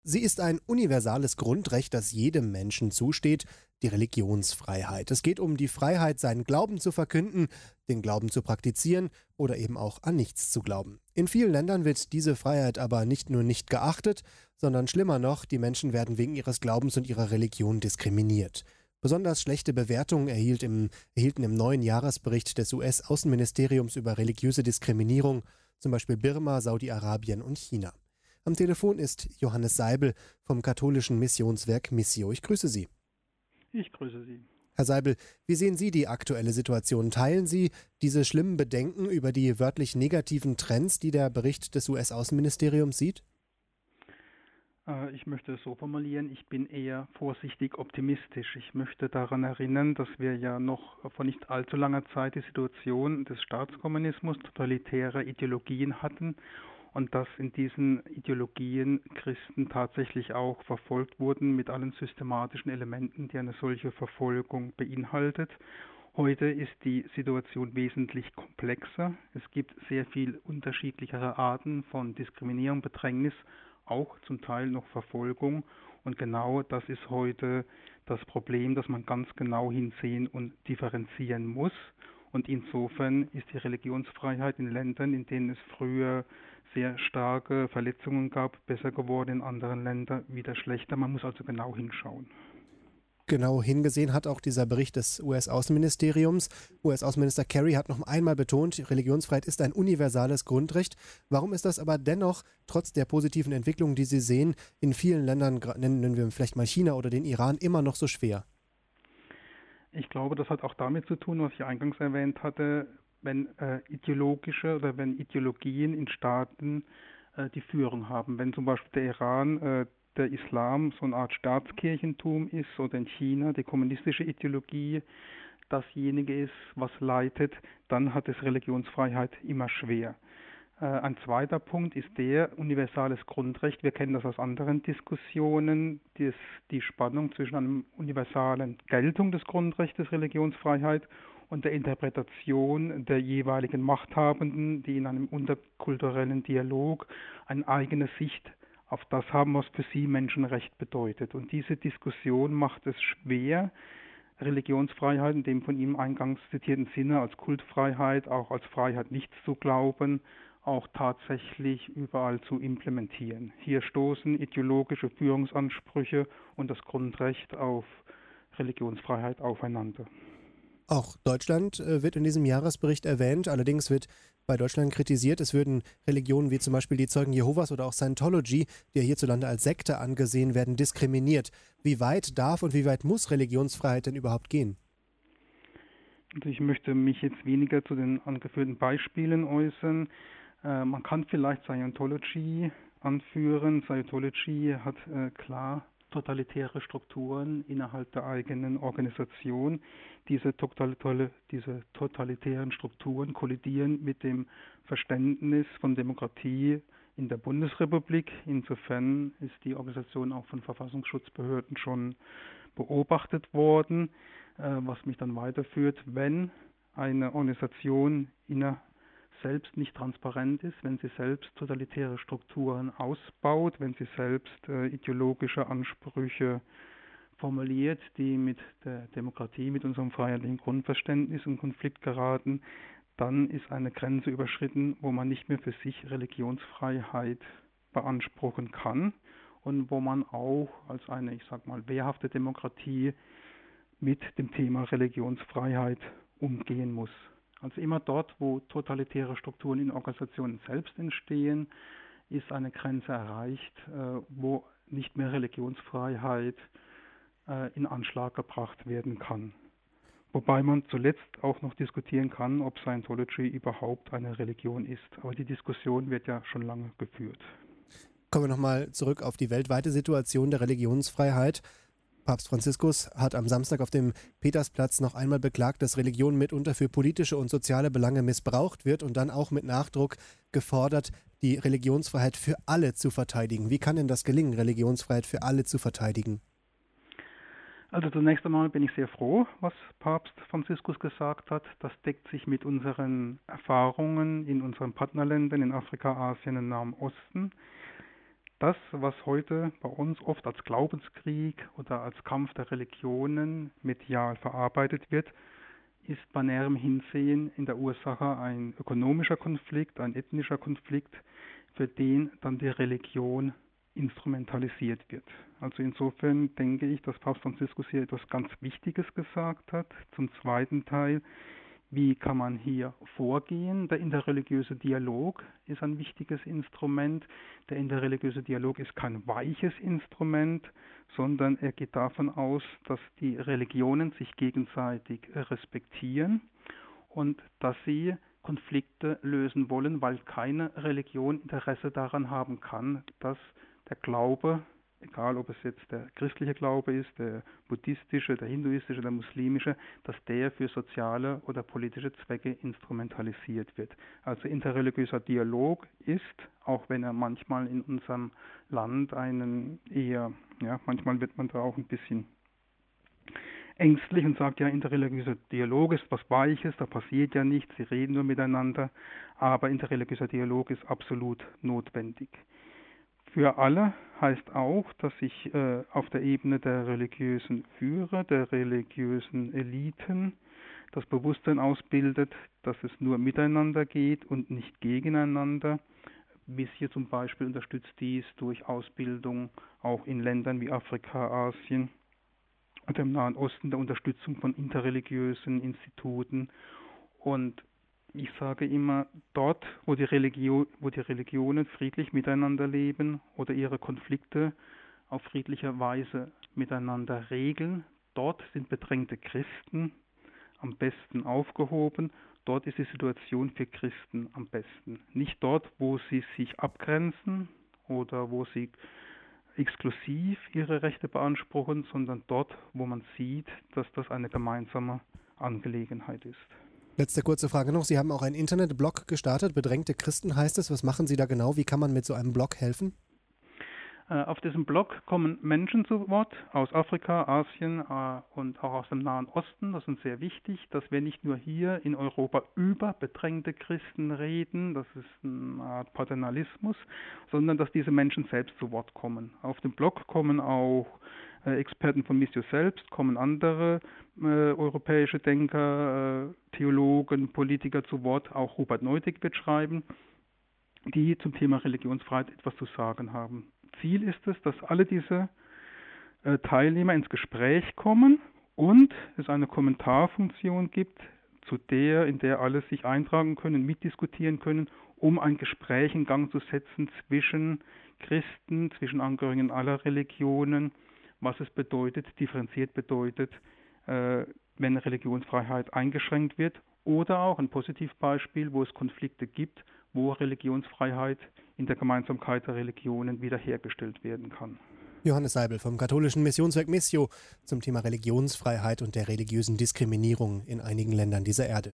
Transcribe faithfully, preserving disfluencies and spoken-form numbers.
Sie ist ein universales Grundrecht, das jedem Menschen zusteht, die Religionsfreiheit. Es geht um die Freiheit, seinen Glauben zu verkünden, den Glauben zu praktizieren oder eben auch an nichts zu glauben. In vielen Ländern wird diese Freiheit aber nicht nur nicht geachtet, sondern schlimmer noch, die Menschen werden wegen ihres Glaubens und ihrer Religion diskriminiert. Besonders schlechte Bewertungen erhielt im, erhielten im neuen Jahresbericht des U S-Außenministeriums über religiöse Diskriminierung, zum Beispiel Birma, Saudi-Arabien und China. Am Telefon ist Johannes Seibel vom katholischen Missionswerk Missio. Ich grüße Sie. Ich grüße Sie. Herr Seibel, wie sehen Sie die aktuelle Situation? Teilen Sie diese schlimmen Bedenken über die wörtlich negativen Trends, die der Bericht des U S-Außenministeriums sieht? Äh, Ich möchte es so formulieren, ich bin eher vorsichtig optimistisch. Ich möchte daran erinnern, dass wir ja noch vor nicht allzu langer Zeit die Situation des Staatskommunismus, totalitärer Ideologien hatten und dass in diesen Ideologien Christen tatsächlich auch verfolgt wurden mit allen systematischen Elementen, die eine solche Verfolgung beinhaltet. Heute ist die Situation wesentlich komplexer. Es gibt sehr viel unterschiedlichere Arten von Diskriminierung, Bedrängnis, auch zum Teil noch Verfolgung. Und genau das ist heute das Problem, dass man ganz genau hinsehen und differenzieren muss. Und insofern ist die Religionsfreiheit in Ländern, in denen es früher sehr starke Verletzungen gab, besser geworden, in anderen Ländern wieder schlechter. Man muss also genau hinschauen. Genau hingesehen hat auch dieser Bericht des U S-Außenministeriums. U S-Außenminister Kerry hat noch einmal betont, Religionsfreiheit ist ein universales Grundrecht. Warum ist das aber dennoch, trotz der positiven Entwicklungen, die Sie sehen, in vielen Ländern, nennen wir vielleicht mal China oder den Iran, immer noch so schwer? Ich glaube, das hat auch damit zu tun, was ich eingangs erwähnt hatte, wenn äh, ideologische oder wenn Ideologien in Staaten äh, die Führung haben. Wenn zum Beispiel der Iran, äh, der Islam so eine Art Staatskirchentum ist oder in China die kommunistische Ideologie dasjenige ist, was leitet, dann hat es Religionsfreiheit immer schwer. Äh, Ein zweiter Punkt ist der universales Grundrecht. Wir kennen das aus anderen Diskussionen, dies, die Spannung zwischen einer universalen Geltung des Grundrechts Religionsfreiheit und der Interpretation der jeweiligen Machthabenden, die in einem interkulturellen Dialog eine eigene Sicht auf das haben, was für sie Menschenrecht bedeutet. Und diese Diskussion macht es schwer, Religionsfreiheit in dem von ihm eingangs zitierten Sinne als Kultfreiheit, auch als Freiheit nichts zu glauben, auch tatsächlich überall zu implementieren. Hier stoßen ideologische Führungsansprüche und das Grundrecht auf Religionsfreiheit aufeinander. Auch Deutschland äh, wird in diesem Jahresbericht erwähnt. Allerdings wird bei Deutschland kritisiert, es würden Religionen wie zum Beispiel die Zeugen Jehovas oder auch Scientology, die ja hierzulande als Sekte angesehen werden, diskriminiert. Wie weit darf und wie weit muss Religionsfreiheit denn überhaupt gehen? Also ich möchte mich jetzt weniger zu den angeführten Beispielen äußern. Äh, man kann vielleicht Scientology anführen. Scientology hat äh, klar totalitäre Strukturen innerhalb der eigenen Organisation. Diese, totalitale, diese totalitären Strukturen kollidieren mit dem Verständnis von Demokratie in der Bundesrepublik. Insofern ist die Organisation auch von Verfassungsschutzbehörden schon beobachtet worden, äh, was mich dann weiterführt, wenn eine Organisation inner selbst nicht transparent ist, wenn sie selbst totalitäre Strukturen ausbaut, wenn sie selbst äh, ideologische Ansprüche formuliert, die mit der Demokratie, mit unserem freiheitlichen Grundverständnis in Konflikt geraten, dann ist eine Grenze überschritten, wo man nicht mehr für sich Religionsfreiheit beanspruchen kann und wo man auch als eine, ich sag mal, wehrhafte Demokratie mit dem Thema Religionsfreiheit umgehen muss. Also immer dort, wo totalitäre Strukturen in Organisationen selbst entstehen, ist eine Grenze erreicht, äh, wo nicht mehr Religionsfreiheit äh, in Anschlag gebracht werden kann. Wobei man zuletzt auch noch diskutieren kann, ob Scientology überhaupt eine Religion ist. Aber die Diskussion wird ja schon lange geführt. Kommen wir nochmal zurück auf die weltweite Situation der Religionsfreiheit. Papst Franziskus hat am Samstag auf dem Petersplatz noch einmal beklagt, dass Religion mitunter für politische und soziale Belange missbraucht wird und dann auch mit Nachdruck gefordert, die Religionsfreiheit für alle zu verteidigen. Wie kann denn das gelingen, Religionsfreiheit für alle zu verteidigen? Also zunächst einmal bin ich sehr froh, was Papst Franziskus gesagt hat. Das deckt sich mit unseren Erfahrungen in unseren Partnerländern in Afrika, Asien und Nahem Osten. Das, was heute bei uns oft als Glaubenskrieg oder als Kampf der Religionen medial verarbeitet wird, ist bei näherem Hinsehen in der Ursache ein ökonomischer Konflikt, ein ethnischer Konflikt, für den dann die Religion instrumentalisiert wird. Also insofern denke ich, dass Papst Franziskus hier etwas ganz Wichtiges gesagt hat. Zum zweiten Teil, wie kann man hier vorgehen? Der interreligiöse Dialog ist ein wichtiges Instrument. Der interreligiöse Dialog ist kein weiches Instrument, sondern er geht davon aus, dass die Religionen sich gegenseitig respektieren und dass sie Konflikte lösen wollen, weil keine Religion Interesse daran haben kann, dass der Glaube, egal ob es jetzt der christliche Glaube ist, der buddhistische, der hinduistische, der muslimische, dass der für soziale oder politische Zwecke instrumentalisiert wird. Also interreligiöser Dialog ist, auch wenn er manchmal in unserem Land einen eher, ja, manchmal wird man da auch ein bisschen ängstlich und sagt, ja, interreligiöser Dialog ist was Weiches, da passiert ja nichts, sie reden nur miteinander, aber interreligiöser Dialog ist absolut notwendig. Für alle heißt auch, dass sich äh, auf der Ebene der religiösen Führer, der religiösen Eliten das Bewusstsein ausbildet, dass es nur miteinander geht und nicht gegeneinander. Bis hier zum Beispiel unterstützt dies durch Ausbildung auch in Ländern wie Afrika, Asien und im Nahen Osten, der Unterstützung von interreligiösen Instituten. Und ich sage immer, dort, wo die, Religion, wo die Religionen friedlich miteinander leben oder ihre Konflikte auf friedliche Weise miteinander regeln, dort sind bedrängte Christen am besten aufgehoben. Dort ist die Situation für Christen am besten. Nicht dort, wo sie sich abgrenzen oder wo sie exklusiv ihre Rechte beanspruchen, sondern dort, wo man sieht, dass das eine gemeinsame Angelegenheit ist. Letzte kurze Frage noch. Sie haben auch einen Internetblog gestartet. Bedrängte Christen heißt es. Was machen Sie da genau? Wie kann man mit so einem Blog helfen? Auf diesem Blog kommen Menschen zu Wort aus Afrika, Asien und auch aus dem Nahen Osten. Das ist sehr wichtig, dass wir nicht nur hier in Europa über bedrängte Christen reden, das ist eine Art Paternalismus, sondern dass diese Menschen selbst zu Wort kommen. Auf dem Blog kommen auch Experten von Missio selbst, kommen andere äh, europäische Denker, äh, Theologen, Politiker zu Wort. Auch Rupert Neudig wird schreiben, die zum Thema Religionsfreiheit etwas zu sagen haben. Ziel ist es, dass alle diese äh, Teilnehmer ins Gespräch kommen und es eine Kommentarfunktion gibt, zu der, in der alle sich eintragen können, mitdiskutieren können, um ein Gespräch in Gang zu setzen zwischen Christen, zwischen Angehörigen aller Religionen, was es bedeutet, differenziert bedeutet, äh, wenn Religionsfreiheit eingeschränkt wird, oder auch ein Positivbeispiel, wo es Konflikte gibt, wo Religionsfreiheit in der Gemeinsamkeit der Religionen wiederhergestellt werden kann. Johannes Seibel vom katholischen Missionswerk Missio zum Thema Religionsfreiheit und der religiösen Diskriminierung in einigen Ländern dieser Erde.